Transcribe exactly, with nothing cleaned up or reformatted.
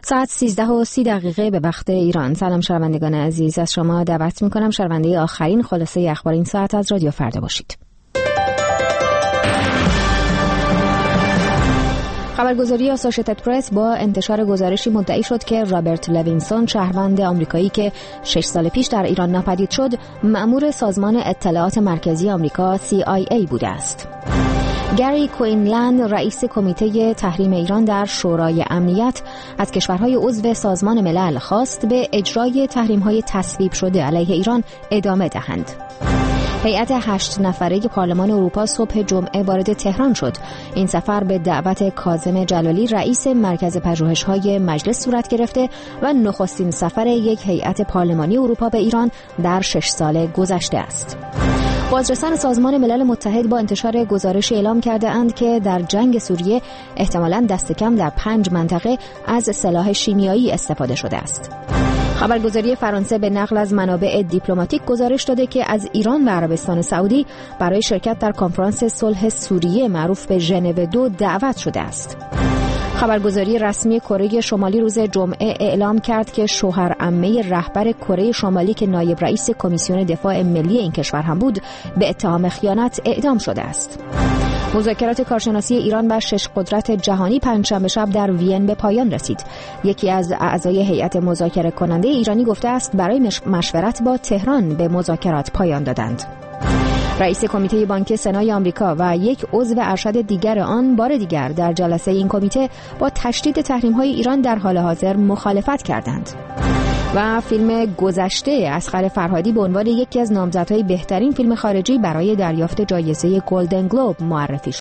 ساعت سیزده و سی دقیقه به وقت ایران. سلام شنوندگان عزیز، از شما دعوت می‌کنم شنونده آخرین خلاصه اخبار این ساعت از رادیو فردا باشید. خبرگزاری آسوشیتد پرس با انتشار گزارشی مدعی شد که رابرت لوینسون، شهروند آمریکایی که شش سال پیش در ایران ناپدید شد، مأمور سازمان اطلاعات مرکزی آمریکا سی آی ای بوده است. گری کوینلند، رئیس کمیته تحریم ایران در شورای امنیت، از کشورهای عضو سازمان ملل خواست به اجرای تحریم‌های تصویب شده علیه ایران ادامه دهند. هیئت هشت نفره پارلمان اروپا صبح جمعه وارد تهران شد. این سفر به دعوت کاظم جلالی، رئیس مرکز پژوهش‌های مجلس صورت گرفته و نخستین سفر یک هیئت پارلمانی اروپا به ایران در شش سال گذشته است. بازرسان سازمان ملل متحد با انتشار گزارشی اعلام کرده اند که در جنگ سوریه احتمالاً دست کم در پنج منطقه از سلاح شیمیایی استفاده شده است. خبرگزاری فرانسه به نقل از منابع دیپلماتیک گزارش داده که از ایران و عربستان سعودی برای شرکت در کنفرانس صلح سوریه معروف به ژنو دو دعوت شده است. خبرگزاری رسمی کره شمالی روز جمعه اعلام کرد که شوهر عمه رهبر کره شمالی که نایب رئیس کمیسیون دفاع ملی این کشور هم بود، به اتهام خیانت اعدام شده است. مذاکرات کارشناسی ایران و شش قدرت جهانی پنجشنبه شب در وین به پایان رسید. یکی از اعضای هیئت مذاکره کننده ایرانی گفته است برای مشورت با تهران به مذاکرات پایان دادند. رئیس کمیته بانک سنای آمریکا و یک عضو ارشد دیگر آن بار دیگر در جلسه این کمیته با تشدید تحریم‌های ایران در حال حاضر مخالفت کردند. و فیلم گذشته اصغر فرهادی به عنوان یکی از نامزدهای بهترین فیلم خارجی برای دریافت جایزه گلدن گلوب معرفی شد.